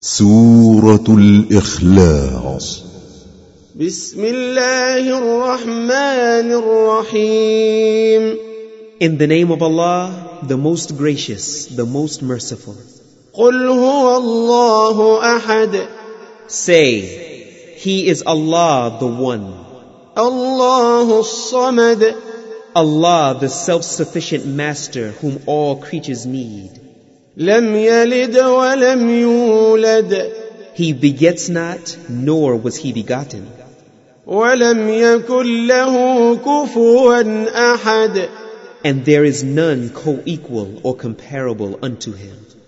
سورة الإخلاص. بسم الله الرحمن الرحيم. In the name of Allah, the most gracious, the most merciful. قل هو الله أحد. Say, He is Allah the One. الله الصمد. Allah the self-sufficient Master whom all creatures need. لم يلد ولم يولد. He begets not, nor was He begotten. ولم يكن له كفوا أحد. And there is none co-equal or comparable unto Him.